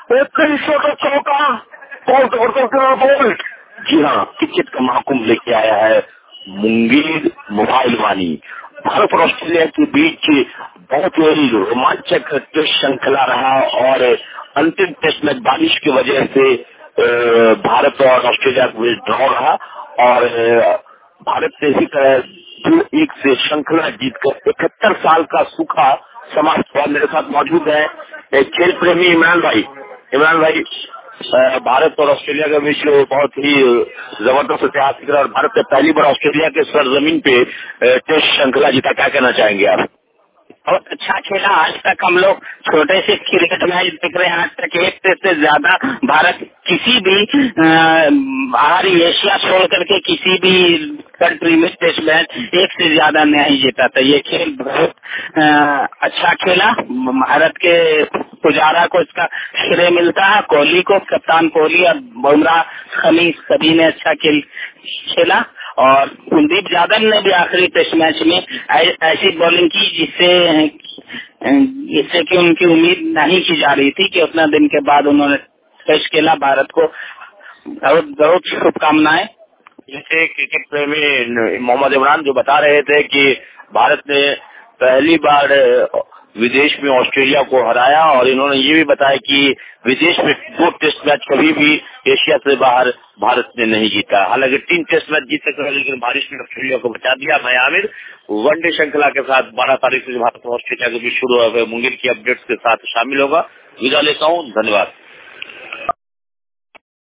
वो 300 का चौका और जबरदस्त बोल्ट। जी हाँ, क्रिकेट का महाकुंभ लेके आया है मुंगेर मोबाइल वानी। भारत और ऑस्ट्रेलिया के बीच बहुत ही रोमांचक टेस्ट श्रृंखला रहा और अंतिम टेस्ट में बारिश की वजह से भारत और ऑस्ट्रेलिया के बीच ड्रॉ रहा और भारत ने इसी तरह 2-1 से श्रृंखला जीतकर 71 साल का सूखा समाप्त हुआ। मेरे साथ मौजूद है खेल प्रेमी इमरान भाई। इमरान भाई, भारत और ऑस्ट्रेलिया के बीच बहुत ही जबरदस्त ऐतिहासिक रहा और भारत ने पहली बार ऑस्ट्रेलिया के सरजमीन पे टेस्ट श्रृंखला जीता। क्या कहना चाहेंगे आप? बहुत अच्छा खेला। आज तक हम लोग छोटे से क्रिकेट मैच देख रहे हैं। आज तक एक से ज्यादा भारत किसी भी बाहरी एशिया छोड़ करके किसी भी कंट्री में टेस्ट मैच एक से ज्यादा नहीं जीता था। ये खेल बहुत अच्छा खेला। भारत के पुजारा को इसका श्रेय मिलता है, कोहली को, कप्तान कोहली और बुमराह, शमी सभी ने अच्छा खेला और कुलदीप यादव ने भी आखिरी टेस्ट मैच में ऐसी बॉलिंग की जिससे कि उनकी उम्मीद नहीं की जा रही थी कि उतना दिन के बाद उन्होंने टेस्ट खेला। भारत को बहुत बहुत शुभकामनाएं। जैसे क्रिकेट प्रेमी मोहम्मद इमरान जो बता रहे थे कि भारत ने पहली बार विदेश में ऑस्ट्रेलिया को हराया और इन्होंने ये भी बताया कि विदेश में 2 टेस्ट मैच कभी भी एशिया से बाहर भारत ने नहीं जीता। हालांकि 3 टेस्ट मैच जीत सकते लेकिन बारिश ने ऑस्ट्रेलिया को बचा दिया। मैं आमिर वनडे श्रृंखला के साथ 12 तारीख से भारत और ऑस्ट्रेलिया के बीच शुरू हुए मुंगेर की अपडेट्स के साथ शामिल होगा। विदा लेता हूँ, धन्यवाद।